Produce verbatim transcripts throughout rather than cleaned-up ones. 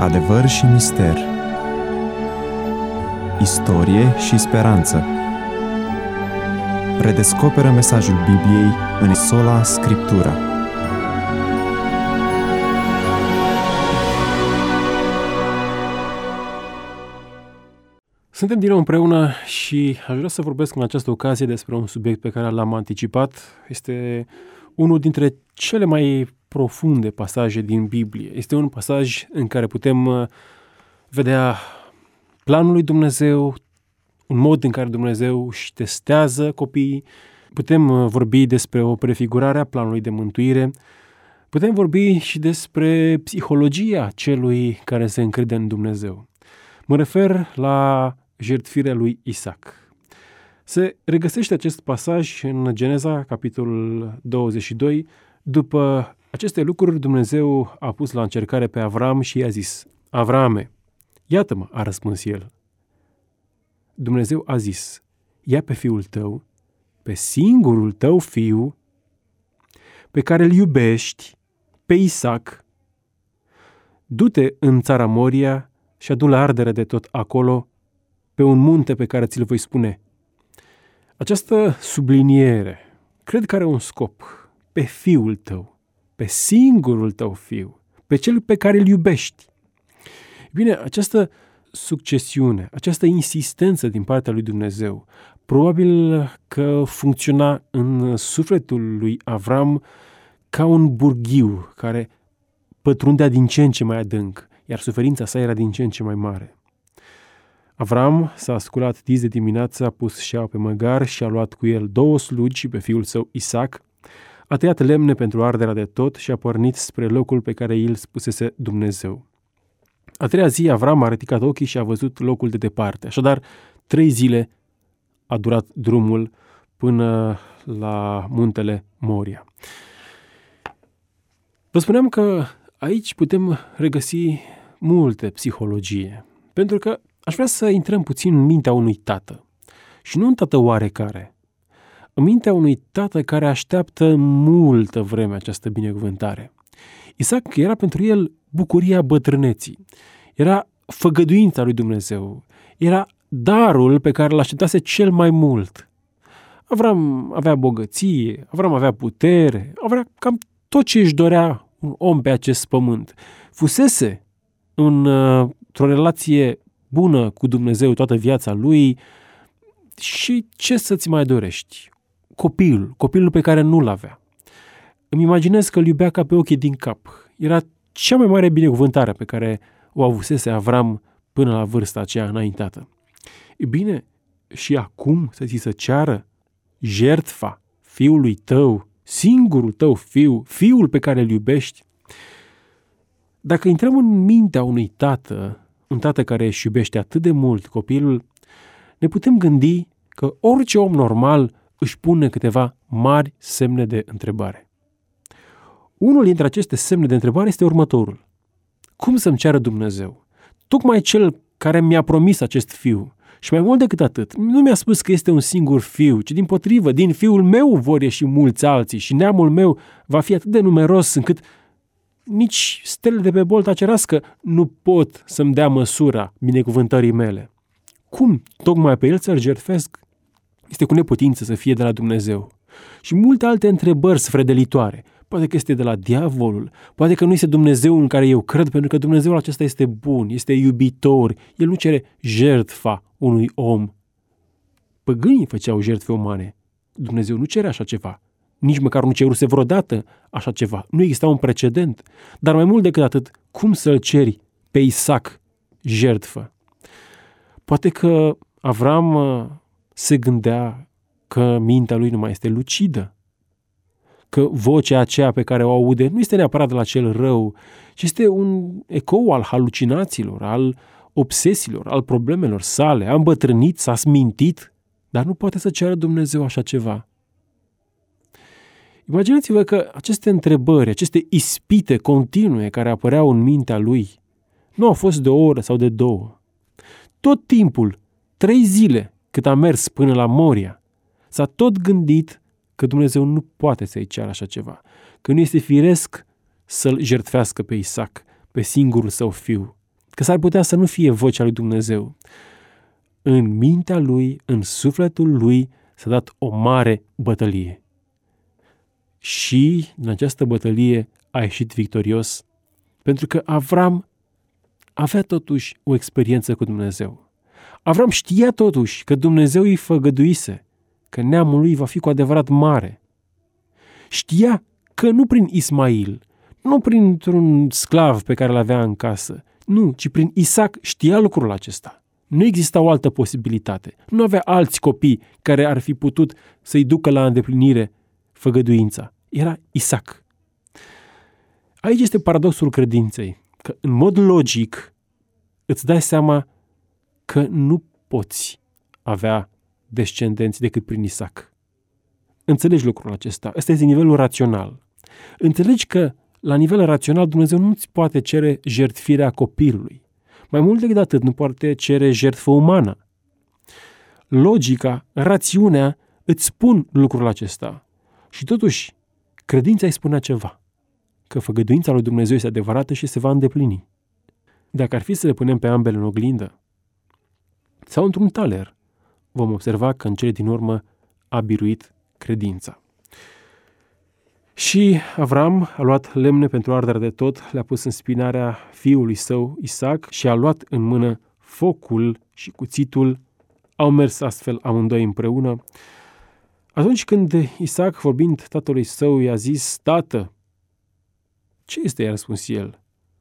Adevăr și mister, istorie și speranță. Redescoperă mesajul Bibliei în sola Scriptura. Suntem din nou împreună și aș vrea să vorbesc în această ocazie despre un subiect pe care l-am anticipat. Este unul dintre cele mai profunde pasaje din Biblie. Este un pasaj în care putem vedea planul lui Dumnezeu, un mod în care Dumnezeu își testează copiii. Putem vorbi despre o prefigurare a planului de mântuire. Putem vorbi și despre psihologia celui care se încrede în Dumnezeu. Mă refer la jertfirea lui Isaac. Se regăsește acest pasaj în Geneza, capitolul douăzeci și doi. După aceste lucruri, Dumnezeu a pus la încercare pe Avram și i-a zis: Avrame, iată-mă, a răspuns el. Dumnezeu a zis: ia pe fiul tău, pe singurul tău fiu, pe care îl iubești, pe Isaac, du-te în țara Moria și adu la ardere de tot acolo, pe un munte pe care ți-l voi spune. Această subliniere cred că are un scop: pe fiul tău, pe singurul tău fiu, pe cel pe care îl iubești. Bine, această succesiune, această insistență din partea lui Dumnezeu, probabil că funcționa în sufletul lui Avram ca un burghiu care pătrundea din ce în ce mai adânc, iar suferința sa era din ce în ce mai mare. Avram s-a sculat dis de dimineață, a pus șeaua pe măgar și a luat cu el două slugi și pe fiul său Isaac, a tăiat lemne pentru arderea de tot și a pornit spre locul pe care îl spusese Dumnezeu. A treia zi, Avram a ridicat ochii și a văzut locul de departe. Așadar, trei zile a durat drumul până la muntele Moria. Vă spuneam că aici putem regăsi multe psihologie, pentru că aș vrea să intrăm puțin în mintea unui tată. Și nu un tată oarecare, în mintea unui tată care așteaptă multă vreme această binecuvântare. Isaac era pentru el bucuria bătrâneții, era făgăduința lui Dumnezeu, era darul pe care îl așteptase cel mai mult. Avram avea bogăție, Avram avea putere, avea cam tot ce își dorea un om pe acest pământ. Fusese în, într-o relație bună cu Dumnezeu toată viața lui și ce să-ți mai dorești? Copilul, copilul pe care nu-l avea. Îmi imaginez că îl iubea ca pe ochii din cap. Era cea mai mare binecuvântare pe care o avusese Avram până la vârsta aceea înaintată. E bine, și acum să ți se ceară jertfa fiului tău, singurul tău fiu, fiul pe care îl iubești. Dacă intrăm în mintea unui tată, un tată care își iubește atât de mult copilul, ne putem gândi că orice om normal își pune câteva mari semne de întrebare. Unul dintre aceste semne de întrebare este următorul: cum să-mi ceară Dumnezeu, tocmai cel care mi-a promis acest fiu, și mai mult decât atât, nu mi-a spus că este un singur fiu, ci dimpotrivă, din fiul meu vor ieși mulți alții și neamul meu va fi atât de numeros încât nici stele de pe bolta cerească nu pot să-mi dea măsura binecuvântării mele. Cum tocmai pe el să-l jertfesc? Este cu neputință să fie de la Dumnezeu. Și multe alte întrebări sfredelitoare. Poate că este de la diavolul, poate că nu este Dumnezeu în care eu cred, pentru că Dumnezeul acesta este bun, este iubitor, El nu cere jertfa unui om. Păgânii făceau jertfe umane. Dumnezeu nu cere așa ceva. Nici măcar nu ceruse vreodată așa ceva. Nu exista un precedent. Dar mai mult decât atât, cum să-l ceri pe Isaac jertfă? Poate că Avram se gândea că mintea lui nu mai este lucidă, că vocea aceea pe care o aude nu este neapărat de la cel rău, ci este un ecou al halucinațiilor, al obsesiilor, al problemelor sale. A îmbătrânit, s-a smintit, dar nu poate să ceară Dumnezeu așa ceva. Imaginați-vă că aceste întrebări, aceste ispite continue care apăreau în mintea lui, nu au fost de o oră sau de două. Tot timpul, trei zile cât a mers până la Moria, s-a tot gândit că Dumnezeu nu poate să-i ceară așa ceva, că nu este firesc să-l jertfească pe Isaac, pe singurul său fiu. că s-ar putea să nu fie vocea lui Dumnezeu. În mintea lui, în sufletul lui, s-a dat o mare bătălie. Și în această bătălie a ieșit victorios, pentru că Avram avea totuși o experiență cu Dumnezeu. Avram știa totuși că Dumnezeu îi făgăduise, că neamul lui va fi cu adevărat mare. Știa că nu prin Ismail, nu printr-un sclav pe care îl avea în casă, nu, ci prin Isaac știa lucrul acesta. Nu exista o altă posibilitate. Nu avea alți copii care ar fi putut să-i ducă la îndeplinire făgăduința. Era Isaac. Aici este paradoxul credinței, că în mod logic îți dai seama că nu poți avea descendenți decât prin Isaac. Înțelegi lucrul acesta. Ăsta este nivelul rațional. Înțelegi că la nivel rațional Dumnezeu nu îți poate cere jertfirea copilului. Mai mult decât atât, nu poate cere jertfă umană. Logica, rațiunea îți spun lucrul acesta. Și totuși, credința îi spunea ceva. Că făgăduința lui Dumnezeu este adevărată și se va îndeplini. Dacă ar fi să le punem pe ambele în oglindă sau într-un taler, vom observa că în cele din urmă a biruit credința. Și Avram a luat lemne pentru arderea de tot, le-a pus în spinarea fiului său Isaac și a luat în mână focul și cuțitul. Au mers astfel amândoi împreună. Atunci când Isaac, vorbind tatălui său, i-a zis: Tată, ce este? I-a răspuns el.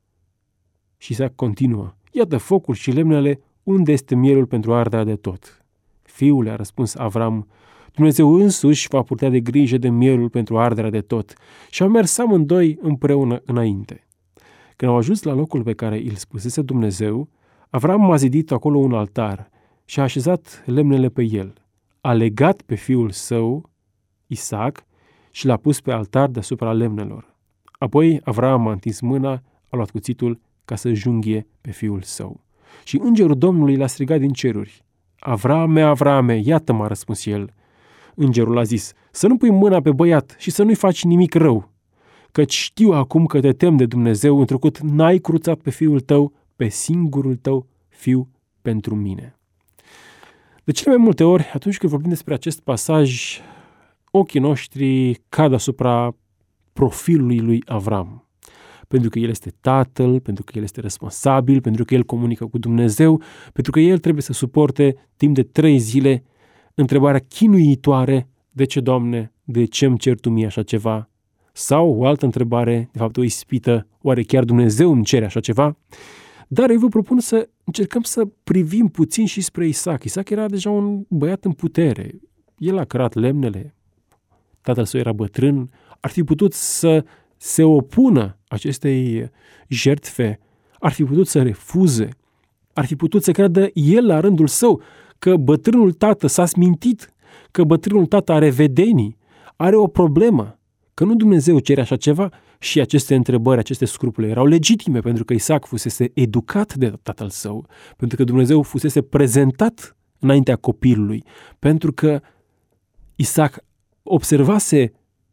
Și Isaac continuă: Iată focul și lemnele, unde este mielul pentru arderea de tot? Fiul a răspuns Avram: Dumnezeu însuși va purta de grijă de mielul pentru arderea de tot. Și au mers amândoi împreună înainte. Când au ajuns la locul pe care îl spusese Dumnezeu, Avram a zidit acolo un altar și a așezat lemnele pe el. A legat pe fiul său, Isaac, și l-a pus pe altar deasupra lemnelor. Apoi Avram a întins mâna, a luat cuțitul ca să junghie pe fiul său. Și îngerul Domnului l-a strigat din ceruri: Avrame, Avrame, iată-mă, a răspuns el. Îngerul a zis: să nu pui mâna pe băiat și să nu-i faci nimic rău, căci știu acum că te tem de Dumnezeu, întrucât n-ai cruțat pe fiul tău, pe singurul tău fiu pentru mine. De cele mai multe ori, atunci când vorbim despre acest pasaj, ochii noștri cad asupra profilului lui Avram. Pentru că el este tatăl, pentru că el este responsabil, pentru că el comunică cu Dumnezeu, pentru că el trebuie să suporte timp de trei zile întrebarea chinuitoare: de ce, Doamne, de ce îmi cer Tu mie așa ceva? Sau o altă întrebare, de fapt o ispită: oare chiar Dumnezeu îmi cere așa ceva? Dar eu vă propun să încercăm să privim puțin și spre Isaac. Isaac era deja un băiat în putere. El a cărat lemnele, tatăl său era bătrân, ar fi putut să se opună acestei jertfe, ar fi putut să refuze, ar fi putut să creadă el la rândul său că bătrânul tată s-a smintit, că bătrânul tată are vedenii, are o problemă, că nu Dumnezeu cere așa ceva. Și aceste întrebări, aceste scrupule erau legitime, pentru că Isaac fusese educat de tatăl său, pentru că Dumnezeu fusese prezentat înaintea copilului, pentru că Isaac observase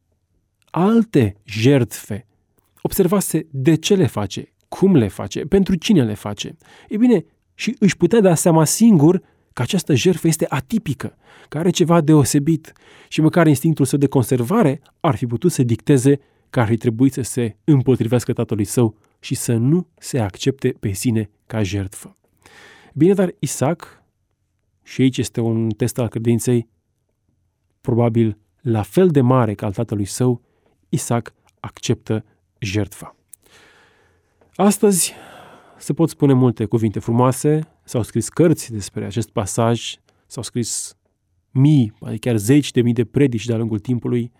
alte jertfe, observase de ce le face, cum le face, pentru cine le face. E bine, și își putea da seama singur că această jertfă este atipică, că are ceva deosebit și măcar instinctul său de conservare ar fi putut să dicteze că ar fi trebuit să se împotrivească tatălui său și să nu se accepte pe sine ca jertfă. Bine, dar Isaac, și aici este un test al credinței, probabil la fel de mare ca al tatălui său, Isaac acceptă jertfa. Astăzi se pot spune multe cuvinte frumoase, s-au scris cărți despre acest pasaj, s-au scris mii, adică chiar zeci de mii de predici de-a lungul timpului,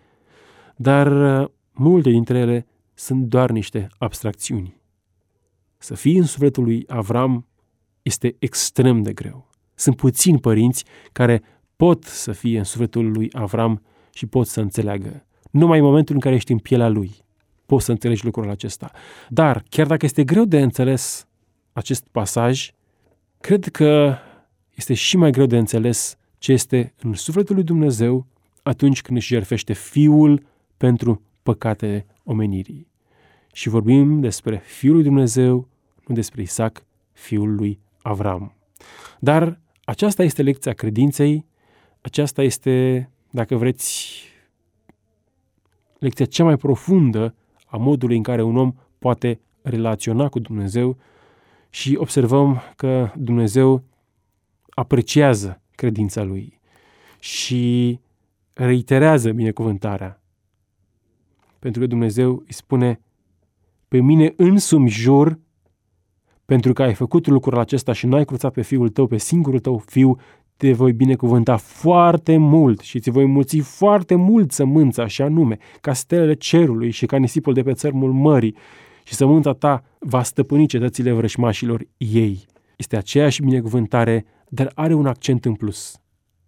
dar multe dintre ele sunt doar niște abstracțiuni. Să fii în sufletul lui Avram este extrem de greu. Sunt puțini părinți care pot să fie în sufletul lui Avram și pot să înțeleagă. Numai în momentul în care ești în pielea lui poți să înțelegi lucrul acesta. Dar, chiar dacă este greu de înțeles acest pasaj, cred că este și mai greu de înțeles ce este în sufletul lui Dumnezeu atunci când își jertfește Fiul pentru păcatele omenirii. Și vorbim despre Fiul lui Dumnezeu, nu despre Isaac, fiul lui Avram. Dar aceasta este lecția credinței, aceasta este, dacă vreți, lecția cea mai profundă a modului în care un om poate relaționa cu Dumnezeu și observăm că Dumnezeu apreciază credința lui și reiterează binecuvântarea. Pentru că Dumnezeu îi spune: pe mine însumi jur, pentru că ai făcut lucrul acesta și n-ai cruțat pe fiul tău, pe singurul tău fiu, te voi binecuvânta foarte mult și ți voi mulți foarte mult sămânța, și anume ca stelele cerului și ca nisipul de pe țărmul mării, și sămânța ta va stăpâni cetățile vrăjmașilor ei. Este aceeași binecuvântare, dar are un accent în plus.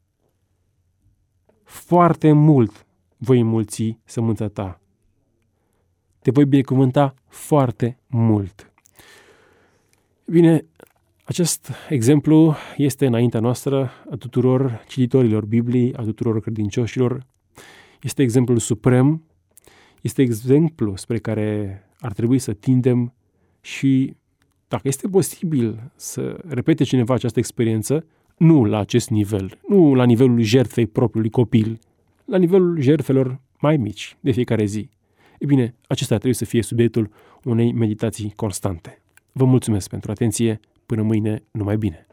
Foarte mult voi înmulți sămânța ta. Te voi binecuvânta foarte mult. Bine, acest exemplu este înaintea noastră a tuturor cititorilor Bibliei, a tuturor credincioșilor. Este exemplul suprem, este exemplu spre care ar trebui să tindem și, dacă este posibil să repete cineva această experiență, nu la acest nivel, nu la nivelul jertfei propriului copil, la nivelul jertfelor mai mici de fiecare zi. E bine, acesta trebuie să fie subiectul unei meditații constante. Vă mulțumesc pentru atenție, până mâine, numai bine!